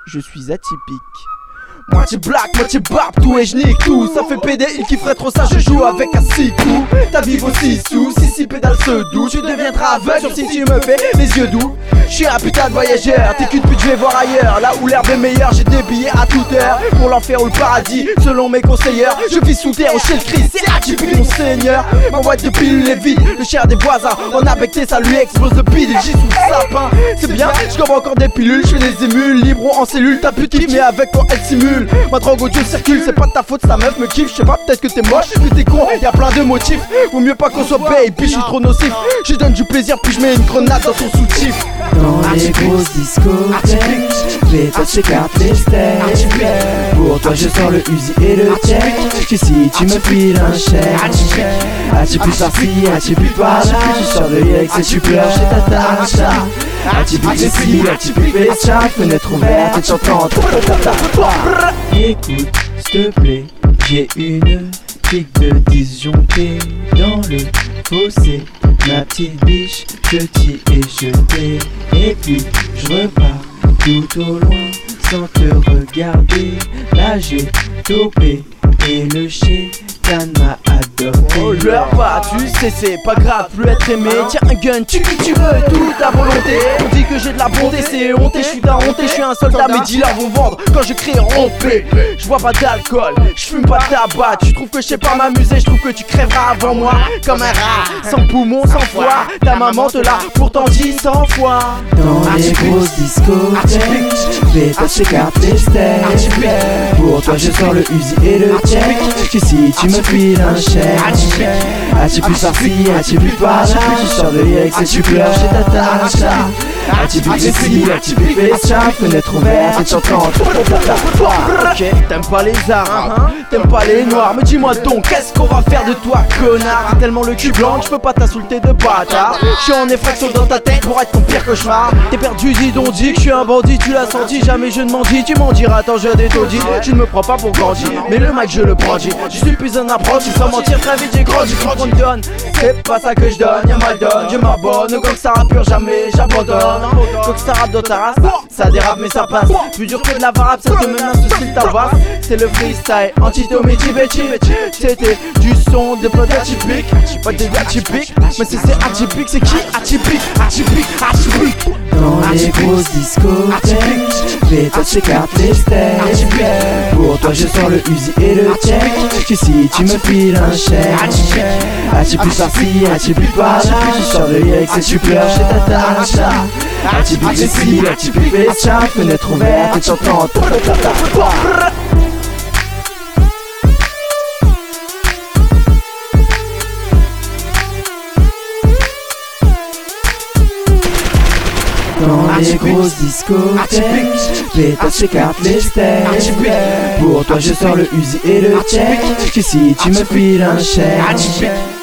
je suis atypique. Moitié black, moitié barbe, tout et je nique tout. Ça fait PD, il kifferait trop ça, je joue avec un 6 coups. Ta vie vaut 6 sous, si pédale se doux. Tu deviendras aveugle si tu me fais les yeux doux. J'suis un putain de voyageur, t'es qu'une pute, je vais voir ailleurs. Là où l'herbe est meilleure, j'ai des billets à toute heure. Pour l'enfer ou le paradis, selon mes conseillers. Je vis sous terre au chez le Christ, c'est atypique mon seigneur. Ma boîte de pilules est vide, le cher des voisins. On a becté, ça lui explose le bide, il gît sous le sapin. C'est bien, j'commande encore des pilules, j'fais des émules. Libre en cellule, ta pute kiffe, mais avec toi elle simule. Ma drogue audio circule, c'est pas de ta faute, sa meuf me kiffe. J'sais pas, peut-être que t'es moche, que t'es con, y'a plein de motifs. Vaut mieux pas qu'on soit babe, puis j'suis trop nocif. Je donne du plaisir, puis j'mets une grenade dans ton soutif. Dans les grosses discothèques, les tasses s'écartent les steaks. Pour toi je sors le Uzi et le check. Que si tu me files un chèque. Atypique par-ci, atypique par-là. Tu sors de l'ex et tu pleures chez ta tacha. Atypique les cils, atypique les chats. Fenêtre ouverte et t'entends. Écoute, s'il te plaît, j'ai une pique de disjonctée dans le fossé. Ma petite biche, je t'y ai jeté. Et puis je repars tout au loin sans te regarder. Là j'ai topé et le chétan m'a adopté. Oh leur pas, tu sais c'est pas grave, plus être aimé. Tiens un gun, tu qui tu veux, tout à volonté. On dit que j'ai de la bonté, c'est honté, je suis d'un honté, je suis un soldat, mes dealers vont vendre quand je crie rompé. Je bois pas d'alcool, je fume pas de tabac. Tu trouves que je sais pas m'amuser, je trouve que tu crèveras avant moi. Comme un rat, sans poumon, sans foie. Ta maman te l'a pourtant dit 100 fois. Dans les grosses discothèques, les tasses s'écartent les steaks. Pour toi je sors le Uzi et le check. Que si tu me files un chèque. Atypique par-ci, atypique par-là. Tu sors de l'ex et tu pleures chez ta tacha. Atypique les cils, atypique les chats. Fenêtre ouverte et t'entends. Ok, t'aimes pas les arabes, t'aimes pas les noirs. Mais dis-moi donc, qu'est-ce qu'on va faire de toi, connard? Tellement le cul blanc, je peux pas t'insulter de bâtard. J'suis en effraction dans ta tête pour être ton pire cauchemar. T'es perdu, dis donc, dis que je suis un bandit, tu l'as senti. Jamais je ne m'en dis, tu m'en diras, attends, je détaudis. Je ne me prends pas pour grandi, mais le mic je le brandis. Je suis plus un apprenti, sans mentir, très vite j'ai grandi. Qu'on me donne, c'est pas ça que je donne, y'a mal donne, je m'abonne. Au Gangsta pur, jamais j'abandonne. Gangsta rap dans ta race, ça dérape mais ça passe. Plus dur que de la varap, ça te menace, ce style tabasse. C'est le freestyle, antitomi tibeti. C'était du son de potes atypiques. Pas des atypiques, mais c'est atypique, c'est qui atypique, atypique, atypique. Dans les grosses discothèques, les tasses s'écartent les steaks. Pour toi je sors le Uzi et le check. Que si tu me files un chèque. Atypique par-ci, atypique par-là. Tu sors de l'ex et tu pleures chez ta tacha. Atypique les cils, atypique les chats. Fenêtre ouverte et t'entends. Dans les grosses discothèques, les tasses s'écartent les steaks. Pour toi je sors le Uzi et le check. Que si tu me files un chèque.